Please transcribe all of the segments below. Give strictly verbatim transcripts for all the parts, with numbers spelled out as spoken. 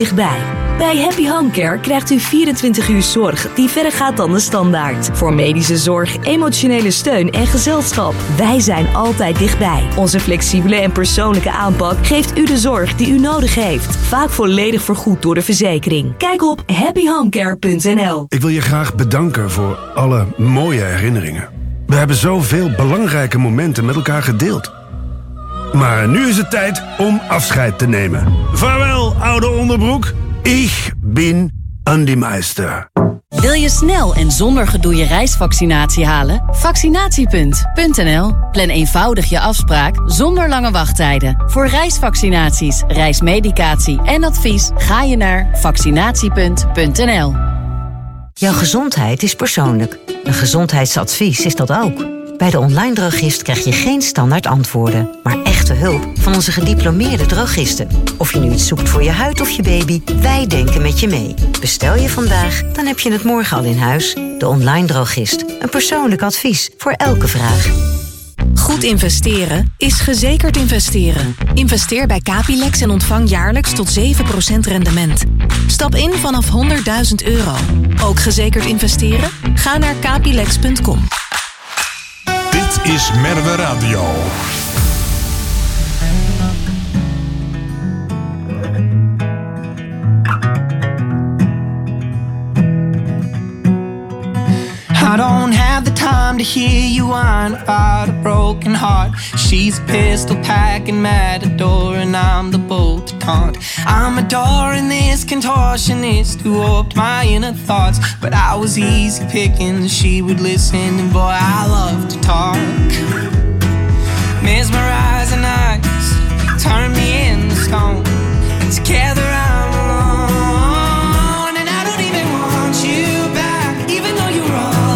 dichtbij. Bij Happy Home Care krijgt u vierentwintig uur zorg die verder gaat dan de standaard. Voor medische zorg, emotionele steun en gezelschap. Wij zijn altijd dichtbij. Onze flexibele en persoonlijke aanpak geeft u de zorg die u nodig heeft. Vaak volledig vergoed door de verzekering. Kijk op happy home care punt n l. Ik wil je graag bedanken voor alle mooie herinneringen. We hebben zoveel belangrijke momenten met elkaar gedeeld. Maar nu is het tijd om afscheid te nemen. Vaarwel, oude onderbroek. Ik ben Andy Meister. Wil je snel en zonder gedoe je reisvaccinatie halen? Vaccinatiepunt punt n l. Plan eenvoudig je afspraak zonder lange wachttijden. Voor reisvaccinaties, reismedicatie en advies ga je naar vaccinatiepunt punt n l. Jouw gezondheid is persoonlijk. Een gezondheidsadvies is dat ook. Bij de online drogist krijg je geen standaard antwoorden, maar echte hulp van onze gediplomeerde drogisten. Of je nu iets zoekt voor je huid of je baby, wij denken met je mee. Bestel je vandaag, dan heb je het morgen al in huis. De online drogist. Een persoonlijk advies voor elke vraag. Goed investeren is gezekerd investeren. Investeer bij Capilex en ontvang jaarlijks tot zeven procent rendement. Stap in vanaf honderdduizend euro. Ook gezekerd investeren? Ga naar capilex punt com. Dit is Merwe Radio. I don't have the time to hear you whine about a broken heart. She's a pistol packing matador and I'm the bull to taunt. I'm adoring this contortionist who warped my inner thoughts, but I was easy picking, she would listen and boy I love to talk. Mesmerizing eyes turn me into stone, and together I'm alone, and I don't even want you back, even though you're all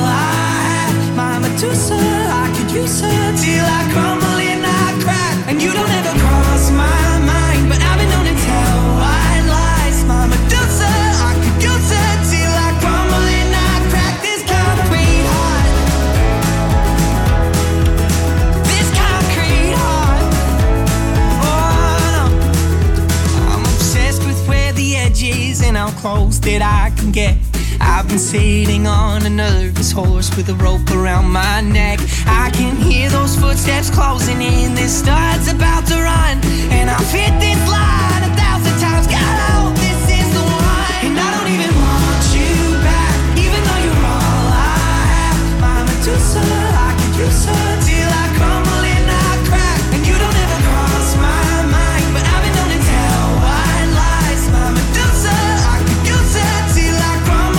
I could use her till I crumble and I crack, and you don't ever cross my mind, but I've been known to tell white lies. My Medusa, I could use her till I crumble and I crack. This concrete heart, this concrete heart. Oh no, I'm obsessed with where the edge is and how close that I can get. I've been sitting on a nervous horse with a rope around my neck. I can hear those footsteps closing in. This start's about to run, and I've hit this line a thousand times. God, I hope this is the one. And I don't even want you back, even though you're all I have. My Medusa, I could use her till I crumble and I crack, and you don't ever cross my mind, but I've been known to tell white lies. My Medusa, I could use her till I crumble.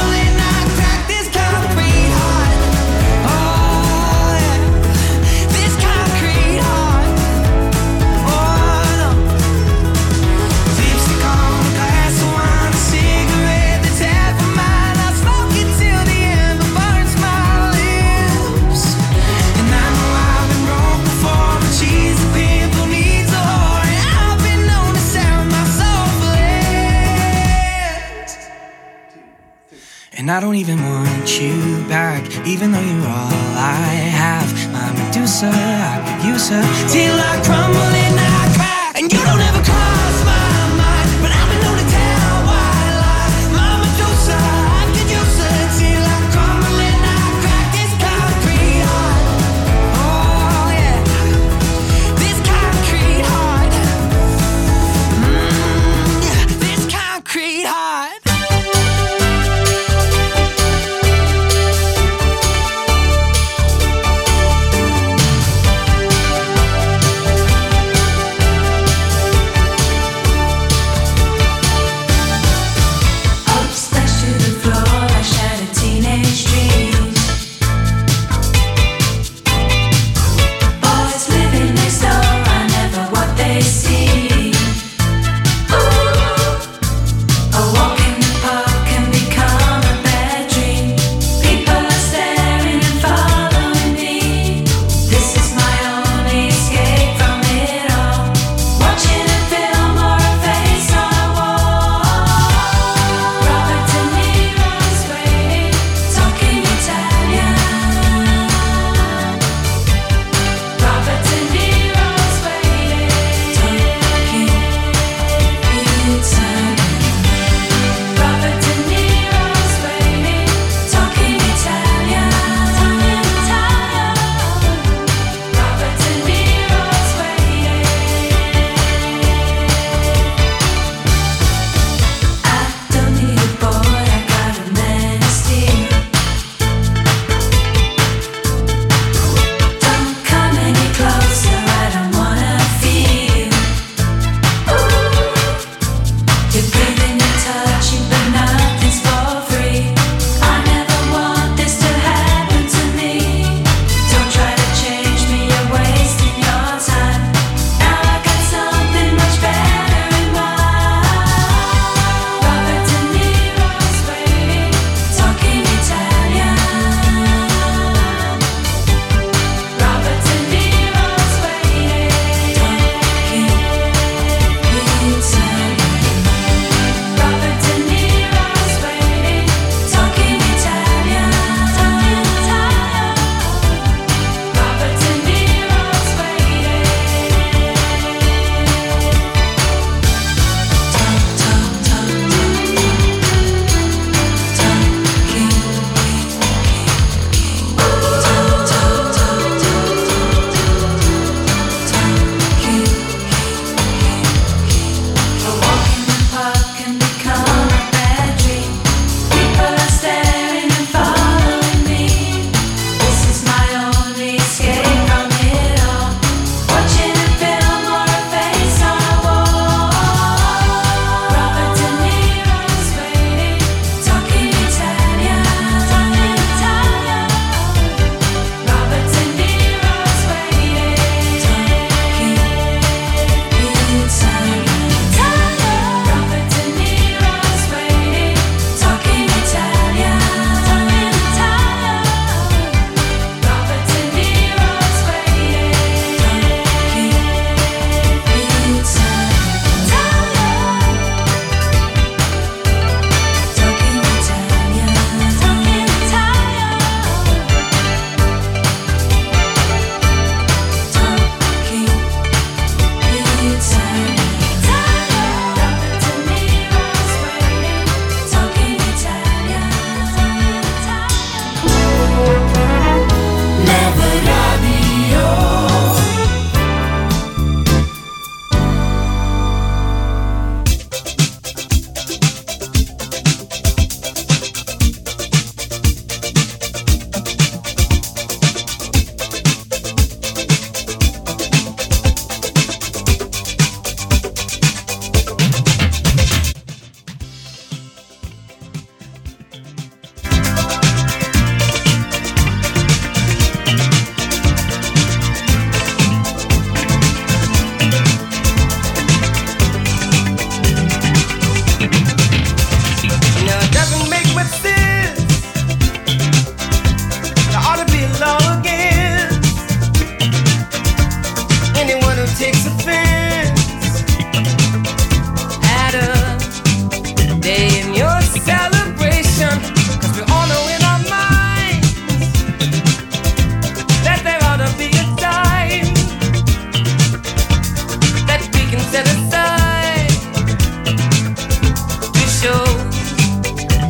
And I don't even want you back, even though you're all I have. My Medusa, I could use her till I crumble and I crack, and you don't ever cross my mind, but I've been known to tell white lies. My Medusa, I could use her till I crumble and I crack. This concrete heart, oh yeah, this concrete heart, mm, yeah, this concrete heart.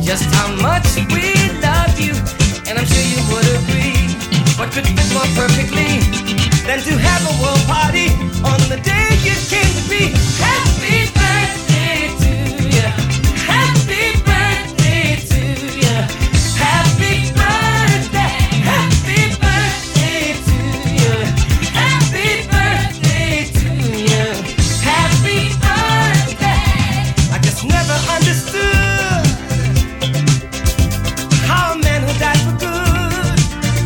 just how much we love you, and I'm sure you would agree. What could fit more perfectly than to have a world party on the day you came to be? Happy birthday to you. Happy birthday to you. Happy birthday. Happy birthday to you. Happy birthday to you. Happy birthday. I just never understood how a man who died for good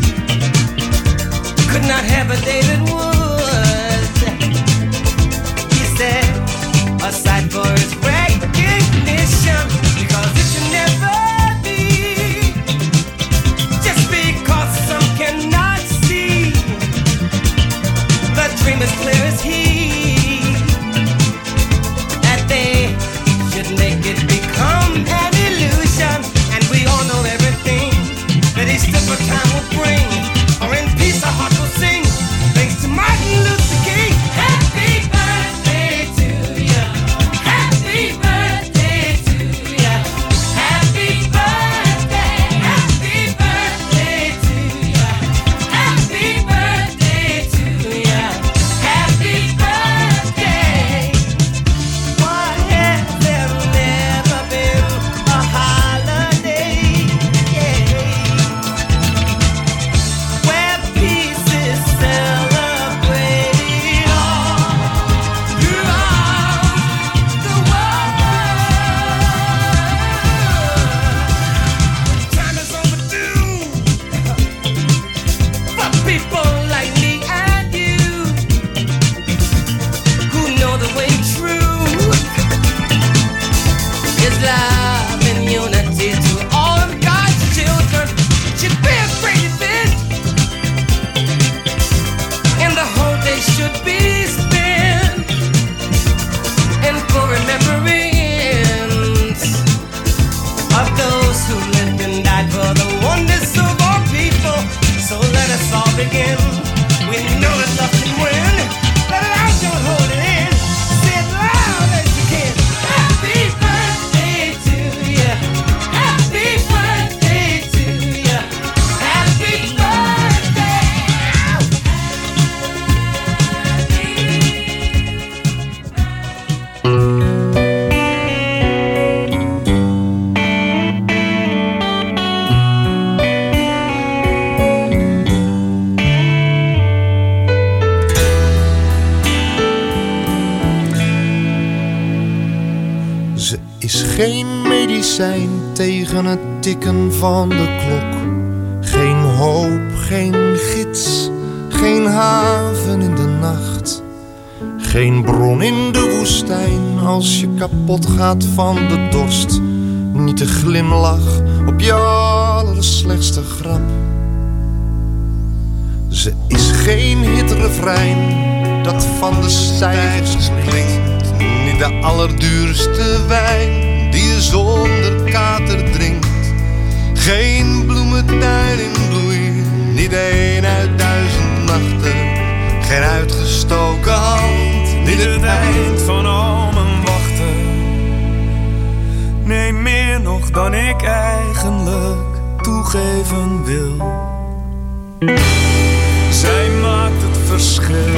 could not have a David Wood. He said, aside for his recognition, because it should never be, just because some cannot see, the dream is clear as he, that they should make it become an illusion. And we all know everything that each different time will bring, or in peace our heart will sing. Thanks to Martin Luther King. Happy birthday to you. Happy birthday to you. Happy birthday. Happy birthday to you. Happy birthday to you. Happy birthday. Why has there never been a holiday? Yeah. Where peace is celebrated all throughout the world. Time is overdue for people like me and you, who know the way truth is love and unity to all of God's children. Should be a great event, and the whole day should be spent in full remembrance of those who lived and died for the wonders of our people. So let us all begin. We know that love can win. Let it out, don't hold it in. Say it loud as you can. Happy birthday to you. Happy birthday to you. Happy birthday. Ze is geen medicijn tegen het tikken van de klok. Geen hoop, geen gids, geen haven in de nacht. Geen bron in de woestijn als je kapot gaat van de dorst. Niet de glimlach op je allerslechtste grap. Ze is geen hitrefrein dat van de stijgers klinkt. Niet de allerduurste wijn die je zonder kater drinkt. Geen bloementuin in bloei, niet één uit duizend nachten. Geen uitgestoken hand, niet het eind van al mijn wachten. Nee, meer nog dan ik eigenlijk toegeven wil. Zij maakt het verschil.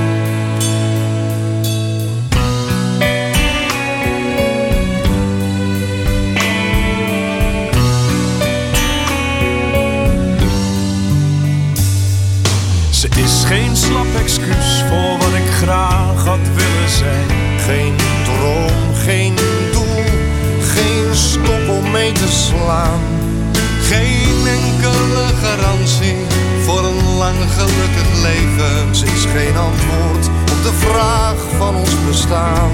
Ze is geen slap excuus voor wat ik graag had willen zijn. Geen droom, geen doel, geen stop om mee te slaan. Geen enkele garantie voor een lang gelukkig leven. Ze is geen antwoord op de vraag van ons bestaan.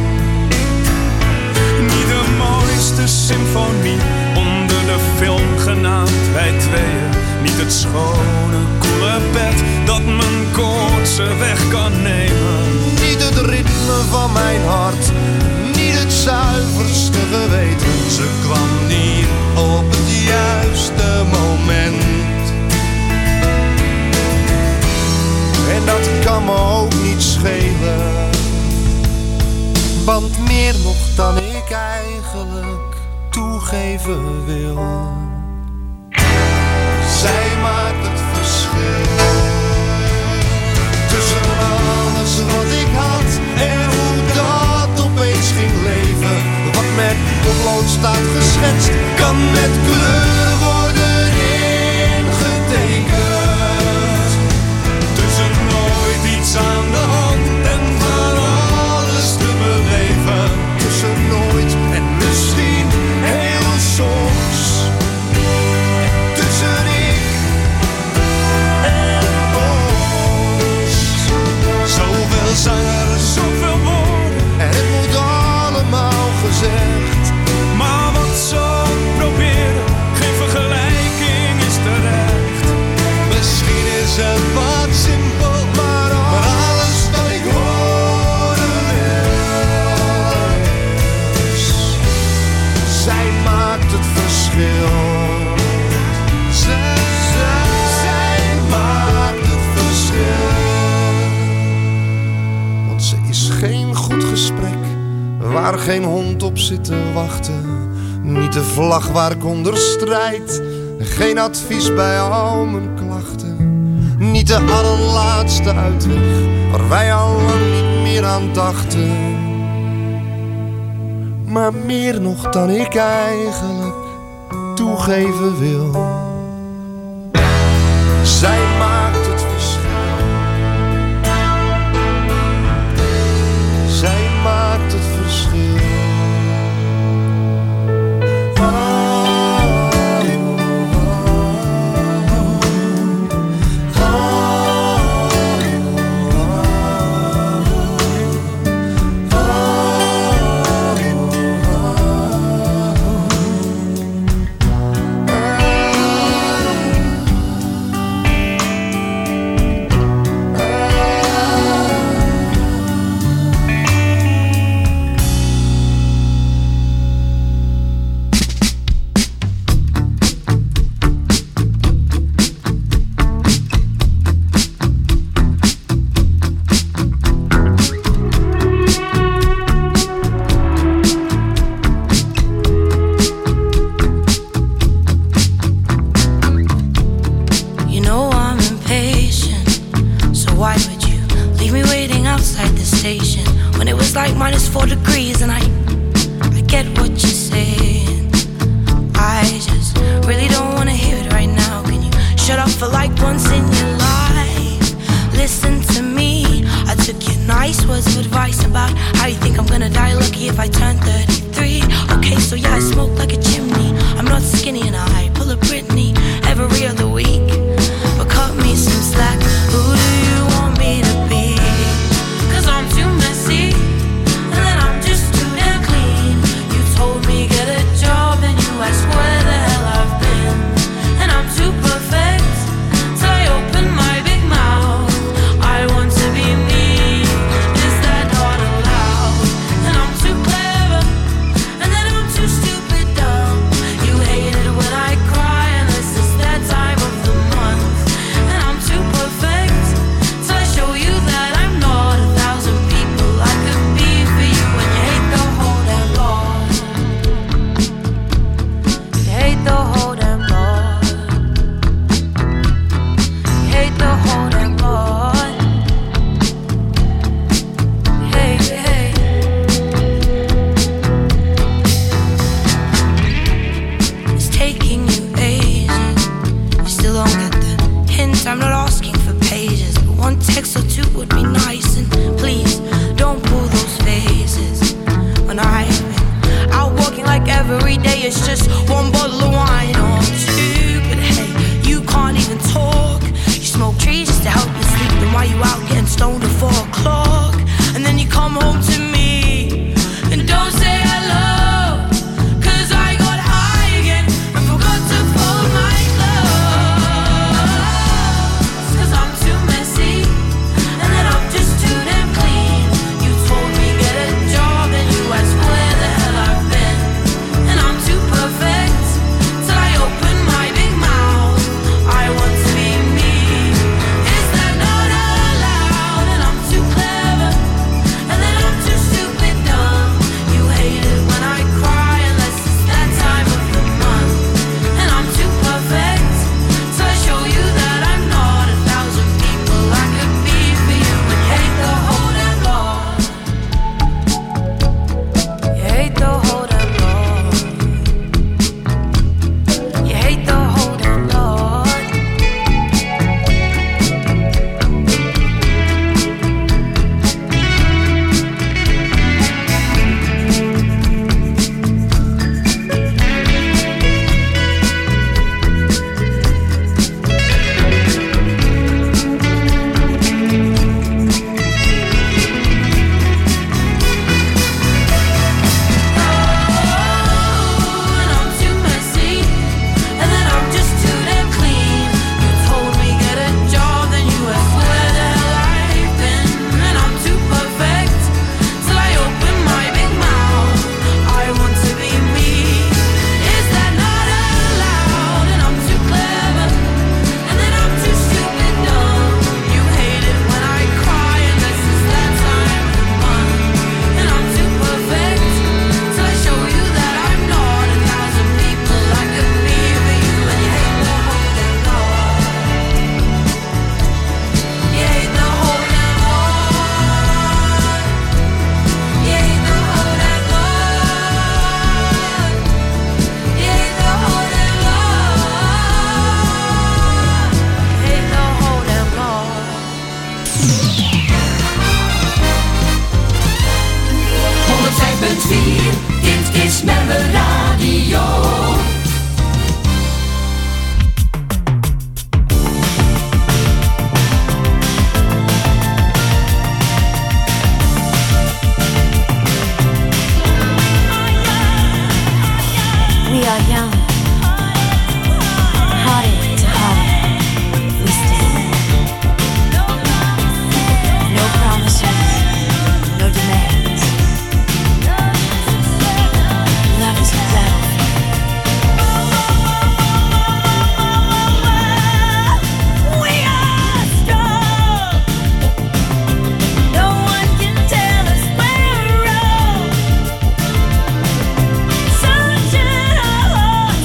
Niet de mooiste symfonie onder de film genaamd Wij Tweeën. Niet het schone, koele bed dat mijn koortsen weg kan nemen. Niet het ritme van mijn hart, niet het zuiverste geweten. Ze kwam niet op het juiste moment. En dat kan me ook niet schelen. toegeven wil. Zij maakt het verschil tussen alles wat ik had en hoe dat opeens ging leven. Wat met potlood staat geschetst, kan met kleur worden ingetekend. Tussen nooit iets aan de hand en van alles te beleven. Tussen nooit en misschien heel soms. Tussen ik en ons. Zoveel zangers, zoveel woorden en het moet allemaal gezegd. Maar wat ze ook proberen, geen vergelijking is terecht. Misschien is het wat simpel, maar alles wat ik horen wil. Zij maakt het verschil. Zij, zij, zij maakt het verschil. Want ze is geen goed gesprek waar geen hond op zit te wachten. Niet de vlag waar ik onder strijd. Geen advies bij al mijn klachten. Niet de allerlaatste uitweg waar wij al lang niet meer aan dachten. Maar meer nog dan ik eigenlijk toegeven wil. Zij maakt het verschil. Zij maakt het verschil. Perfect. Sunshine,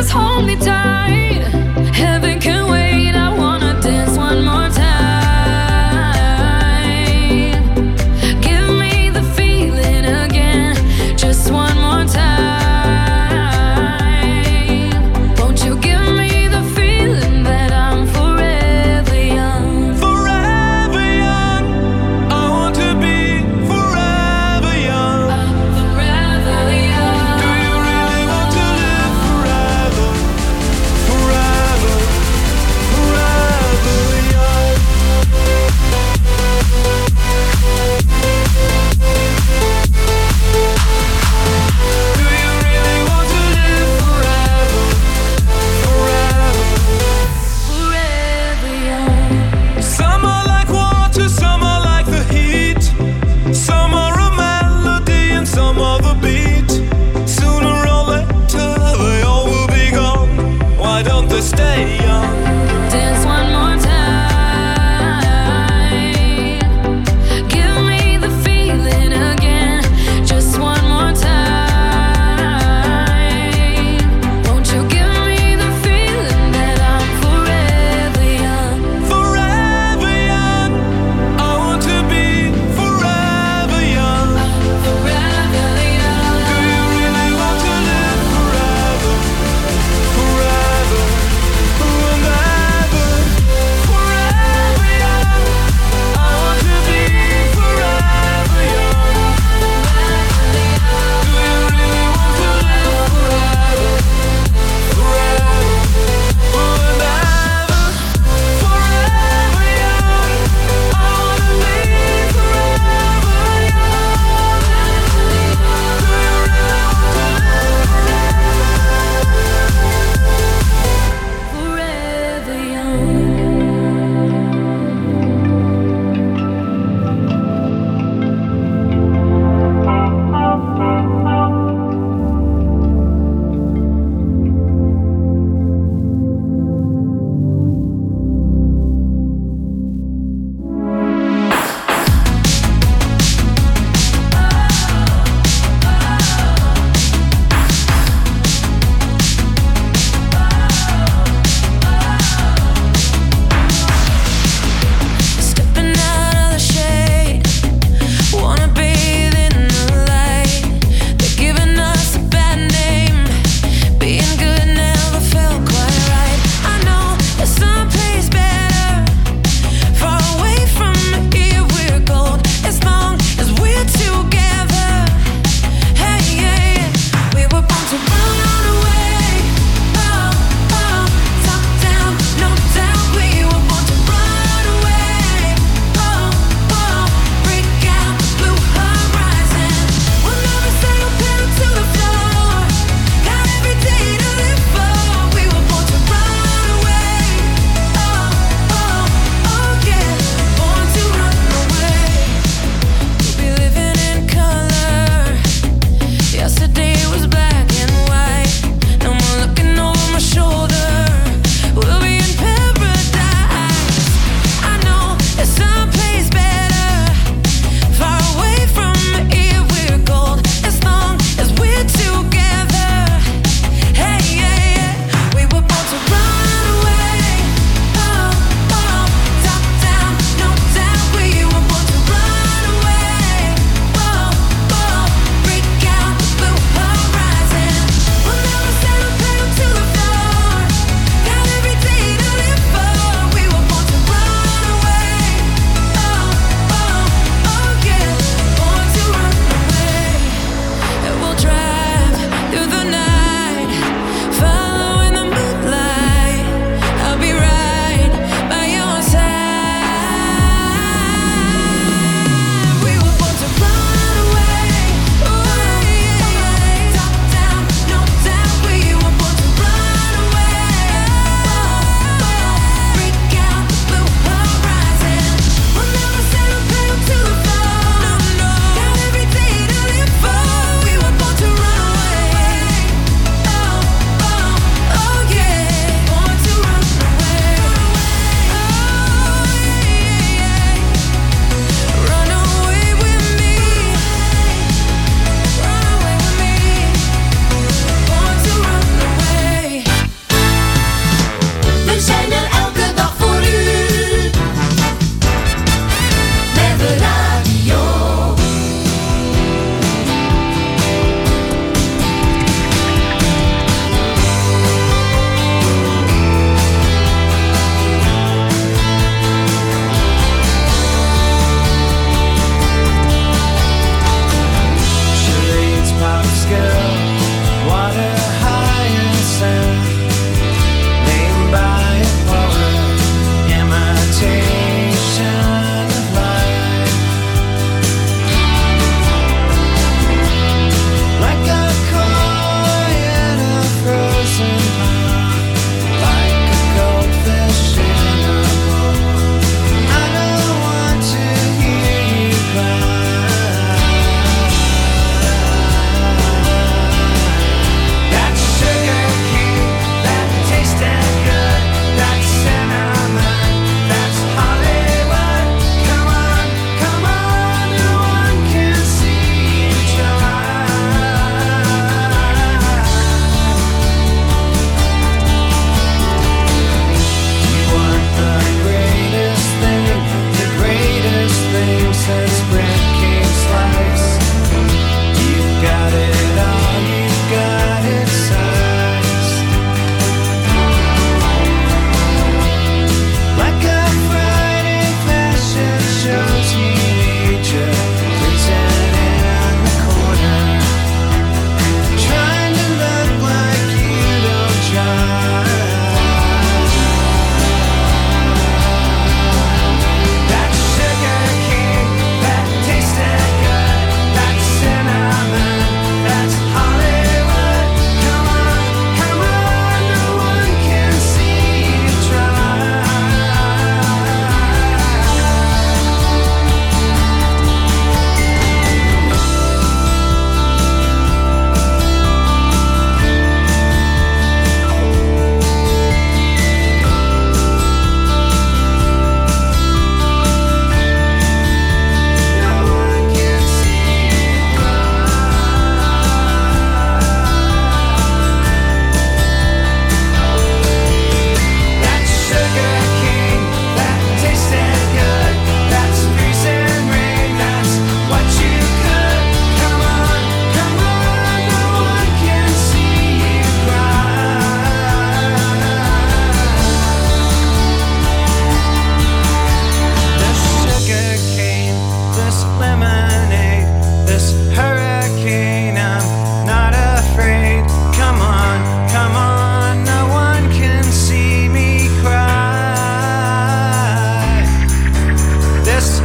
Just hold me tight. Heaven can wait. I wanna dance one more time. Give me the feeling again. Just one more time. Won't you give me the feeling that I'm forever young? Forever young. I want to be forever young. I'm forever young. Do you really want to live forever? Forever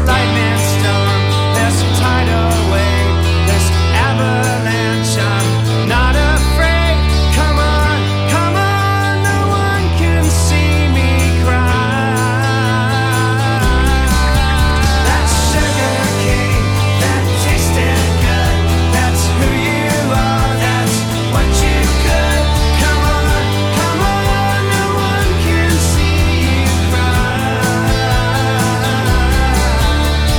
lightning storm, this tidal wave, this avalanche. I'm not afraid. Come on, come on, no one can see me cry. That sugar cane, that tasted good, that's who you are, that's what you could. Come on, come on, no one can see you cry.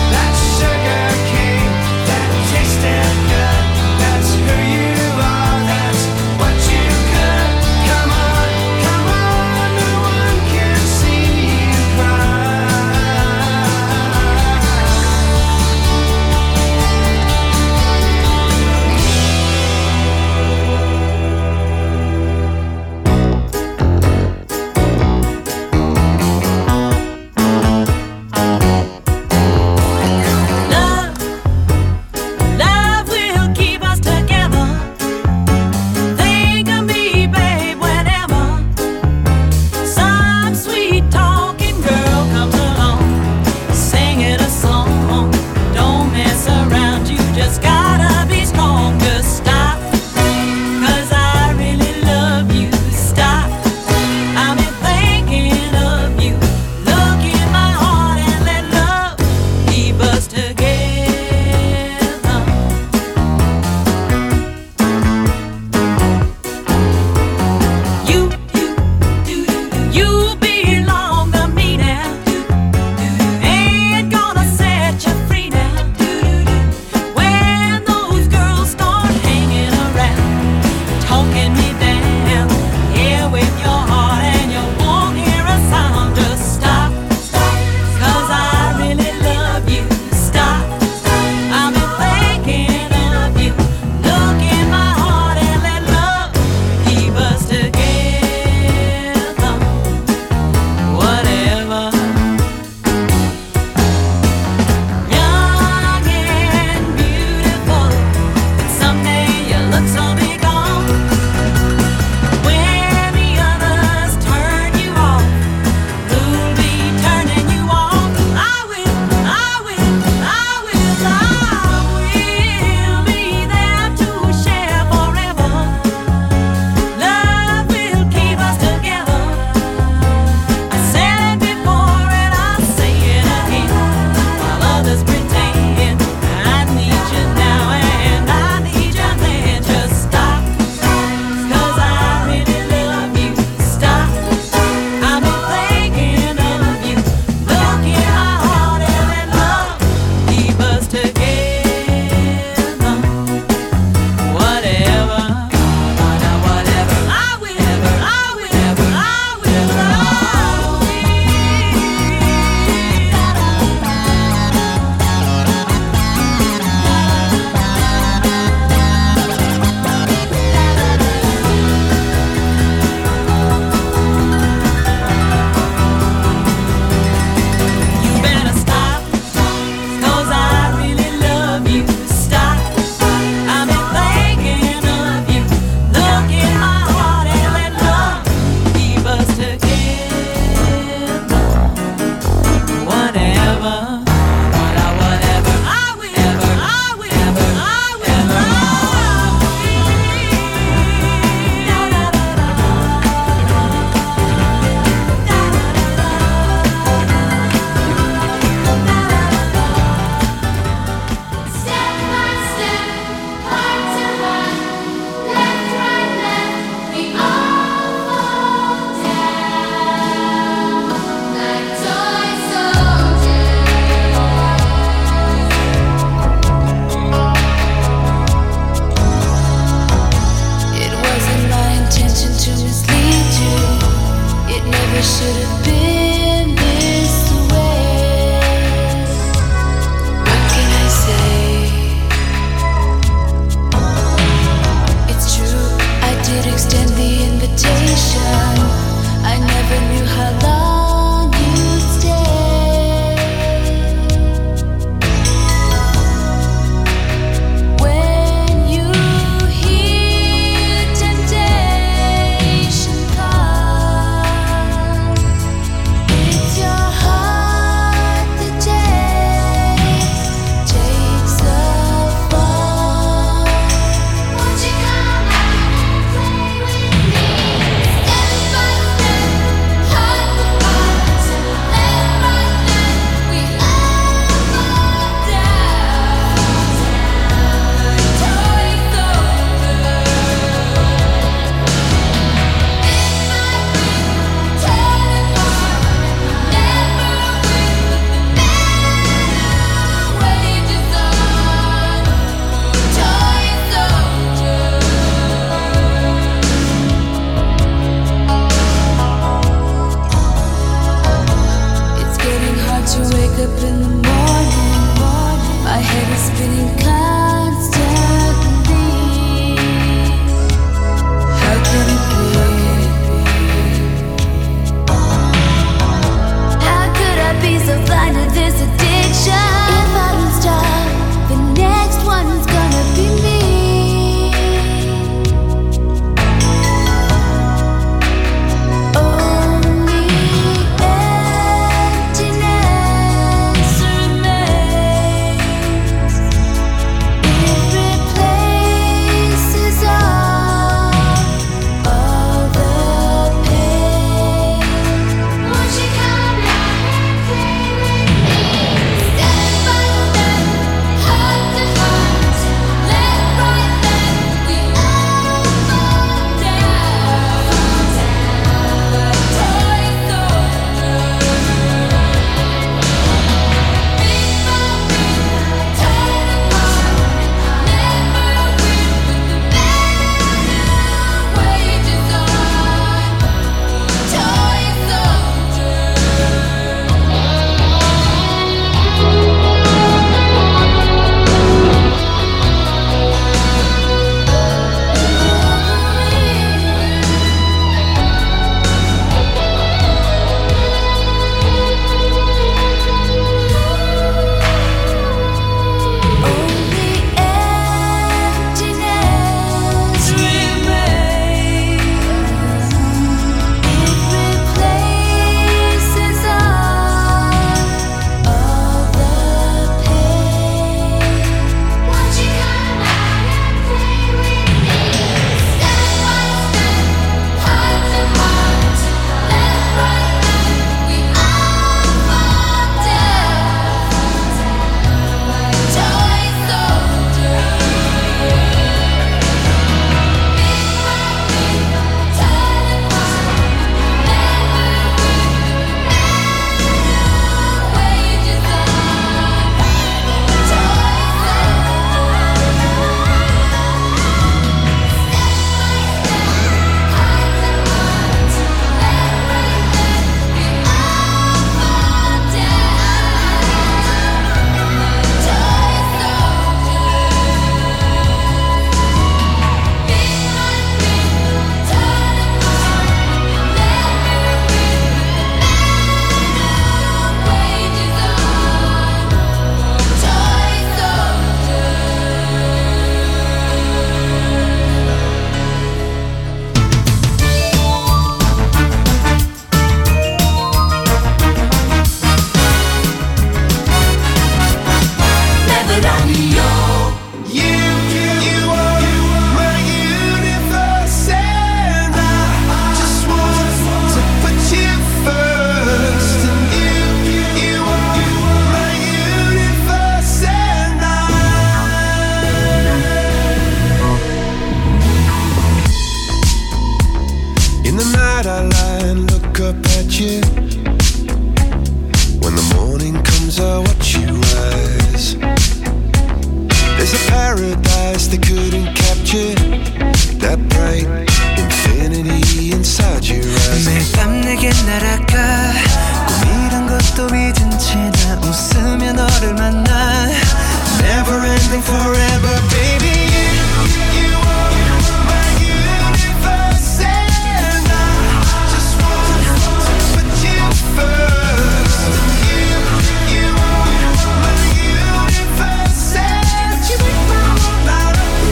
너를 만나 Never ending forever baby You, you are my universe and I just want to put you first You, you are my universe and you make my world light up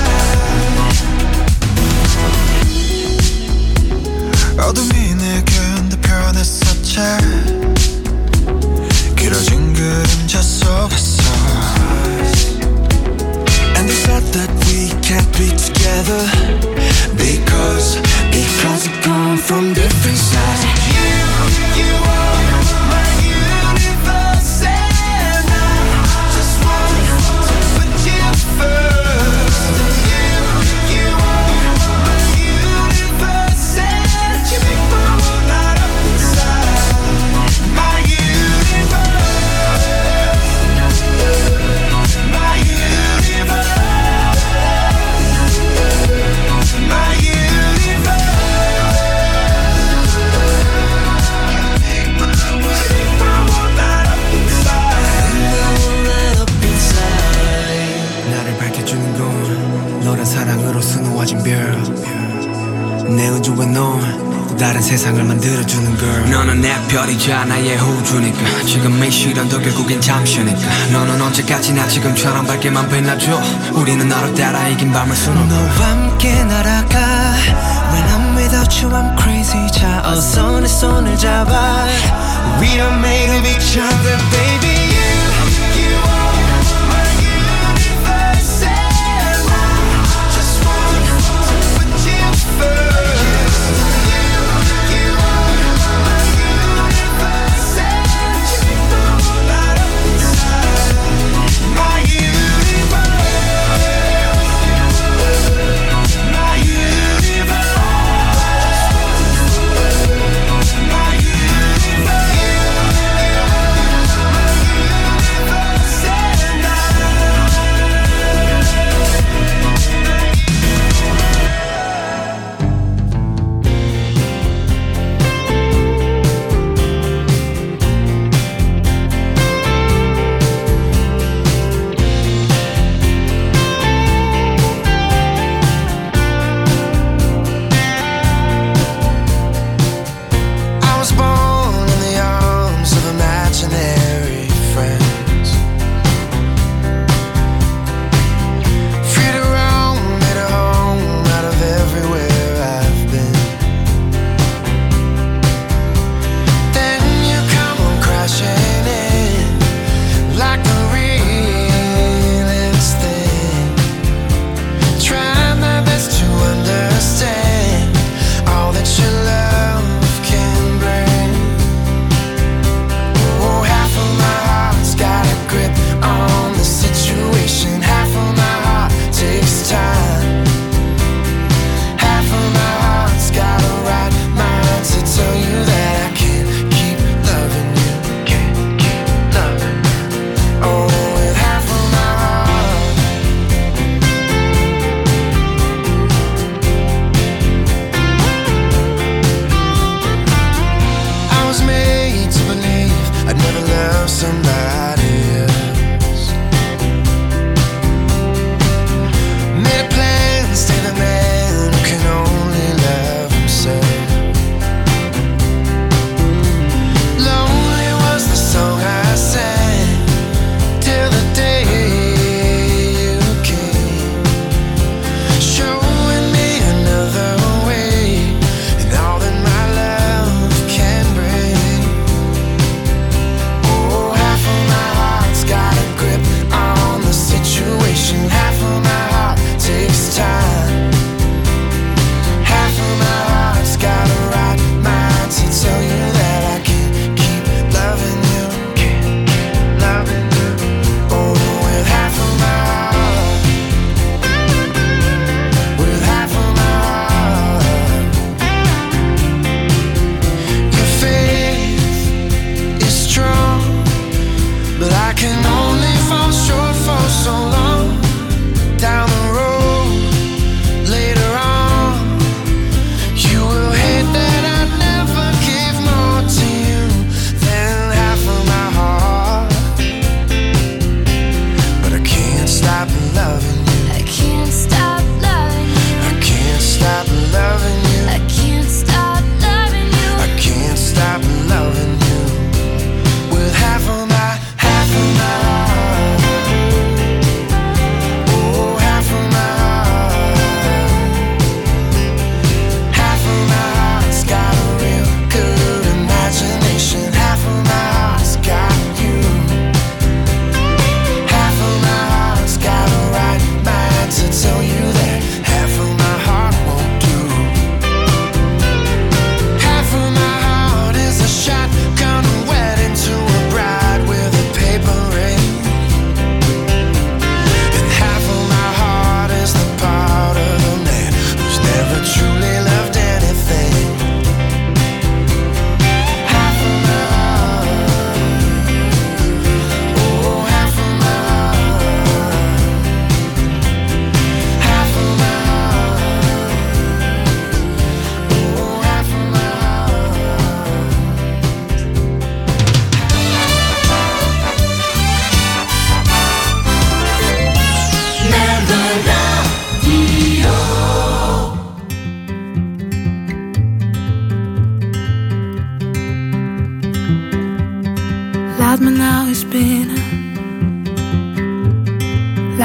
inside 어둠이 내겐 더 변했었지 길어진 그림자 속에서 And they said that we can't be together Because, because we come from different sides You, you are my universe And I just want to put you first You, you are my universe And you make my world light up inside My universe 사랑으로 수놓아진 별 내 우주에 넌 다른 세상을 만들어주는 girl 너는 내 별이자 나의 호주니까 지금 이 시련도 결국엔 잠시니까 너는 언제까지나 지금처럼 밝게만 빛나줘 우리는 너를 따라 이긴 밤을 수놓아 너와 함께 날아가 When I'm without you I'm crazy 자 어서 내 손을 잡아 We are made of each other baby You, you are my universe And I just want to put you first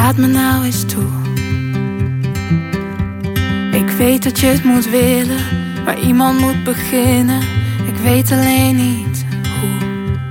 laat me nou eens toe. Ik weet dat je het moet willen, maar iemand moet beginnen. Ik weet alleen niet hoe.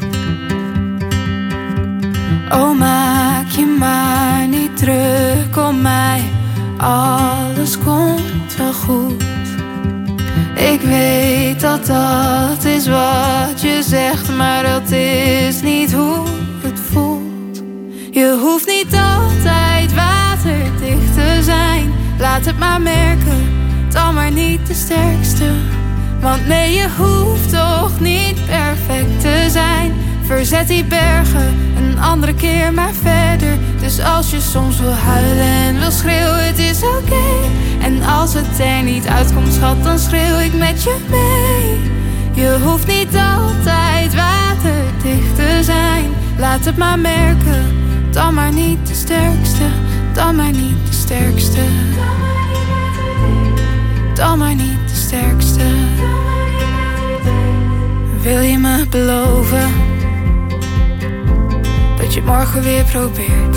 Oh, maak je maar niet druk om mij. Alles komt wel goed. Ik weet dat dat is wat je zegt, maar dat is niet hoe het voelt. Je hoeft niet altijd waterdicht te zijn. Laat het maar merken, dan maar niet de sterkste. Want nee, je hoeft toch niet perfect te zijn. Verzet die bergen, een andere keer maar verder. Dus als je soms wil huilen en wil schreeuwen, het is oké. Okay. En als het er niet uitkomt, schat, dan schreeuw ik met je mee. Je hoeft niet altijd waterdicht te zijn. Laat het maar merken, dan maar niet de sterkste. Dan maar niet de sterkste. Dan maar niet de sterkste. Wil je me beloven dat je het morgen weer probeert?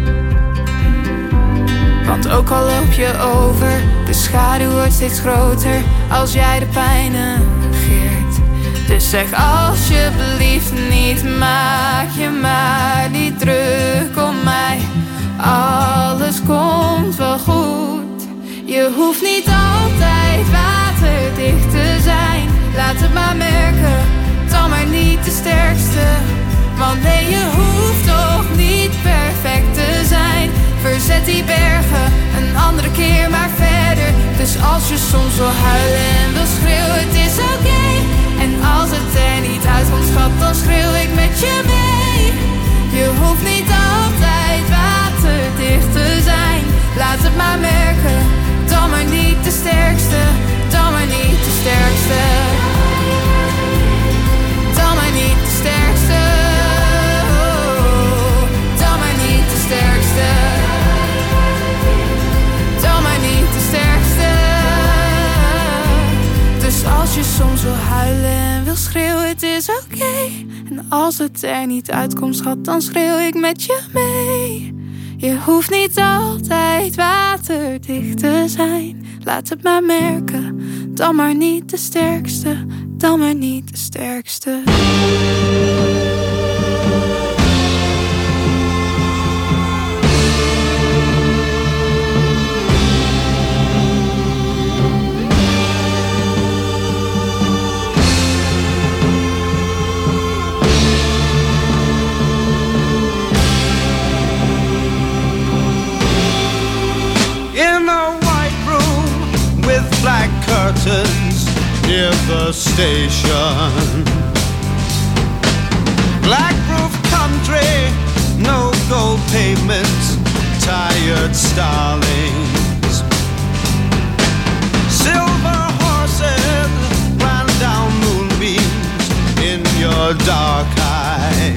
Want ook al loop je over, de schaduw wordt steeds groter als jij de pijn negeert. Dus zeg alsjeblieft niet, maak je maar niet druk om mij. Alles komt wel goed. Je hoeft niet altijd waterdicht te zijn. Laat het maar merken, dan maar niet de sterkste. Want nee, je hoeft toch niet perfect te zijn. Verzet die bergen, een andere keer maar verder. Dus als je soms wil huilen en wil schreeuwen, het is oké. Okay. En als het er niet uitkomt, schat, dan schreeuw ik met je mee. Je hoeft niet altijd waterdicht te zijn. Laat het maar merken, dan maar niet de sterkste. Dan maar niet de sterkste. Dan maar niet de sterkste. Dan maar niet de sterkste. Dan maar niet de sterkste. Dus als je soms wil huilen en wil schreeuwen, het is oké. Okay. En als het er niet uitkomt, schat, dan schreeuw ik met je mee. Je hoeft niet altijd waterdicht te zijn. Laat het maar merken, dan maar niet de sterkste. Dan maar niet de sterkste. In a white room with black curtains near the station. Black roof country, no gold pavements, tired starlings. Silver horses ran down moonbeams in your dark eyes.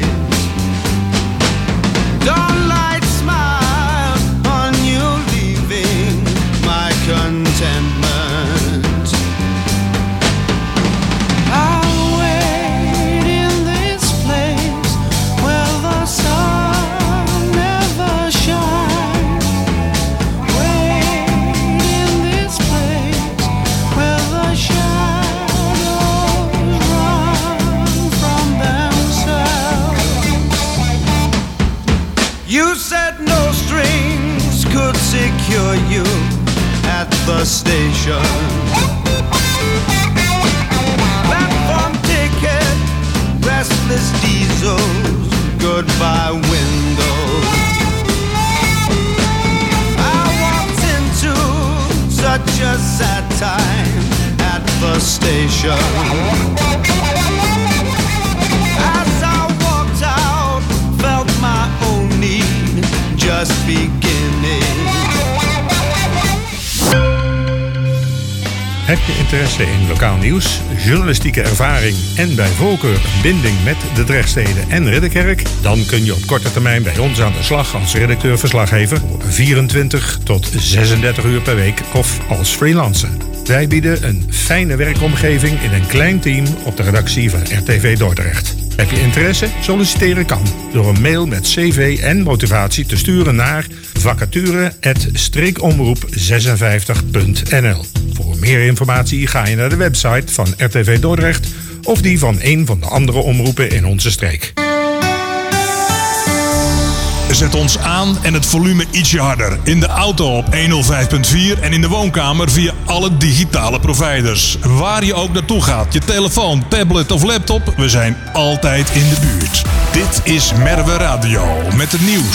Dawnlight smile on you, leaving my contentment. I'll wait in this place where the sun never shines. Wait in this place where the shadows run from themselves. You said no strings could secure you at the station. Platform ticket, restless diesels, goodbye windows. I walked into such a sad time at the station. As I walked out, felt my own need just beginning. Heb je interesse in lokaal nieuws, journalistieke ervaring en bij voorkeur een binding met de Drechtsteden en Ridderkerk? Dan kun je op korte termijn bij ons aan de slag als redacteur-verslaggever voor vierentwintig tot zesendertig uur per week of als freelancer. Wij bieden een fijne werkomgeving in een klein team op de redactie van R T V Dordrecht. Heb je interesse? Solliciteren kan door een mail met cv en motivatie te sturen naar vacature at streekomroep zesenvijftig punt n l. Voor meer informatie ga je naar de website van R T V Dordrecht of die van een van de andere omroepen in onze streek. Zet ons aan en het volume ietsje harder. In de auto op honderd vijf punt vier en in de woonkamer via alle digitale providers. Waar je ook naartoe gaat, je telefoon, tablet of laptop, we zijn altijd in de buurt. Dit is Merwe Radio met het nieuws.